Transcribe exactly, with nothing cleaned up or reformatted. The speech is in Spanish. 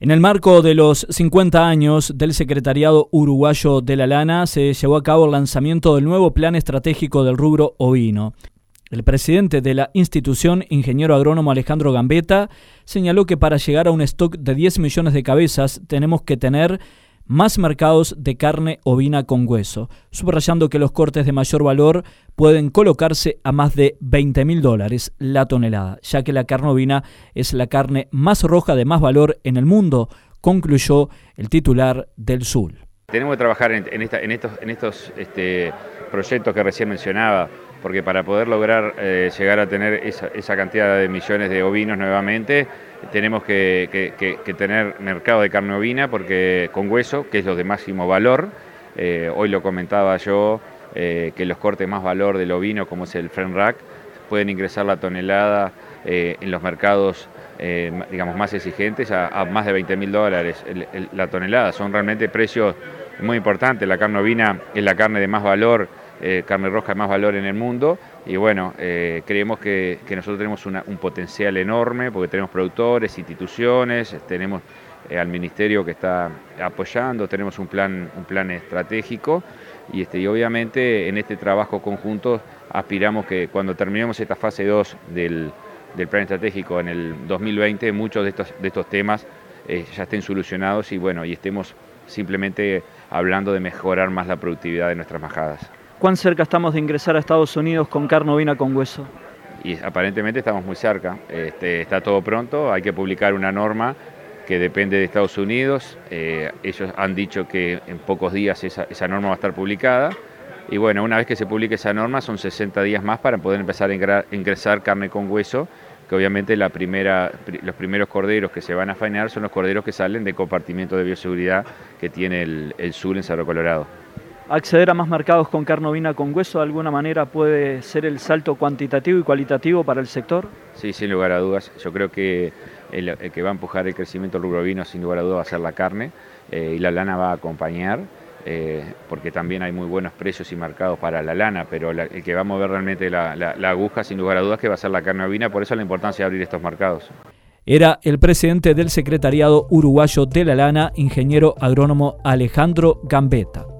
En el marco de los cincuenta años del Secretariado Uruguayo de la Lana, se llevó a cabo el lanzamiento del nuevo plan estratégico del rubro ovino. El presidente de la institución, ingeniero agrónomo Alejandro Gambetta, señaló que para llegar a un stock de diez millones de cabezas tenemos que tener más mercados de carne ovina con hueso, subrayando que los cortes de mayor valor pueden colocarse a más de veinte mil dólares la tonelada, ya que la carne ovina es la carne más roja de más valor en el mundo, concluyó el titular del S U L. Tenemos que trabajar en, en, esta, en estos, en estos este, proyectos que recién mencionaba, porque para poder lograr eh, llegar a tener esa, esa cantidad de millones de ovinos nuevamente, tenemos que, que, que, que tener mercado de carne ovina porque con hueso, que es lo de máximo valor. Eh, hoy lo comentaba yo, eh, que los cortes más valor del ovino, como es el French Rack, pueden ingresar la tonelada eh, en los mercados eh, digamos, más exigentes a, a más de veinte mil dólares el, el, la tonelada. Son realmente precios muy importantes. La carne ovina es la carne de más valor, eh, carne roja de más valor en el mundo, y bueno, eh, creemos que, que nosotros tenemos una, un potencial enorme porque tenemos productores, instituciones, tenemos eh, al ministerio que está apoyando, tenemos un plan, un plan estratégico y, este, y obviamente en este trabajo conjunto aspiramos que cuando terminemos esta fase dos del, del plan estratégico en el dos mil veinte, muchos de estos, de estos temas eh, ya estén solucionados y bueno, y estemos simplemente hablando de mejorar más la productividad de nuestras majadas. ¿Cuán cerca estamos de ingresar a Estados Unidos con carne ovina con hueso? Y aparentemente estamos muy cerca, este, está todo pronto, hay que publicar una norma que depende de Estados Unidos, eh, ellos han dicho que en pocos días esa, esa norma va a estar publicada, y bueno, una vez que se publique esa norma son sesenta días más para poder empezar a ingresar carne con hueso, que obviamente la primera, los primeros corderos que se van a faenar son los corderos que salen de compartimiento de bioseguridad que tiene el, el S U L en Cerro Colorado. ¿Acceder a más mercados con carne ovina con hueso de alguna manera puede ser el salto cuantitativo y cualitativo para el sector? Sí, sin lugar a dudas. Yo creo que el, el que va a empujar el crecimiento del rubro ovino sin lugar a dudas va a ser la carne eh, y la lana va a acompañar eh, porque también hay muy buenos precios y mercados para la lana, pero la, el que va a mover realmente la, la, la aguja sin lugar a dudas que va a ser la carne ovina, por eso la importancia de abrir estos mercados. Era el presidente del Secretariado Uruguayo de la Lana, ingeniero agrónomo Alejandro Gambetta.